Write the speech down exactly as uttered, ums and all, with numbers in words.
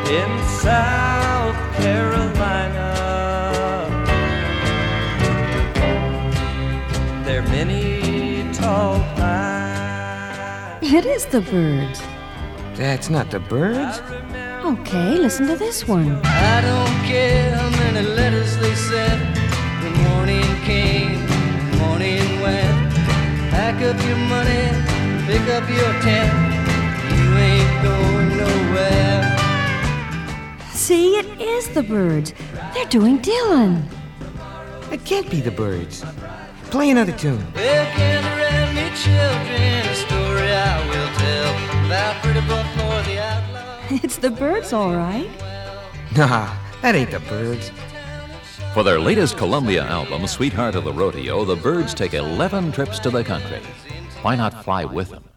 in South Carolina. There are many tall pines. It is the Byrds. That's not the Byrds. Okay, listen to this one. I don't care how many letters they sent. The morning came, the morning went. Pack up your money, pick up your tent. You ain't going nowhere. See, it is the Byrds. They're doing Dylan. It can't be the Byrds. Play another tune. Well, gather round me, children, a story I will tell about Pretty Buffalo the outlaw. It's the Byrds, all right. Nah, that ain't the Byrds. For their latest Columbia album, Sweetheart of the Rodeo, the Byrds take eleven trips to the country. Why not fly with them?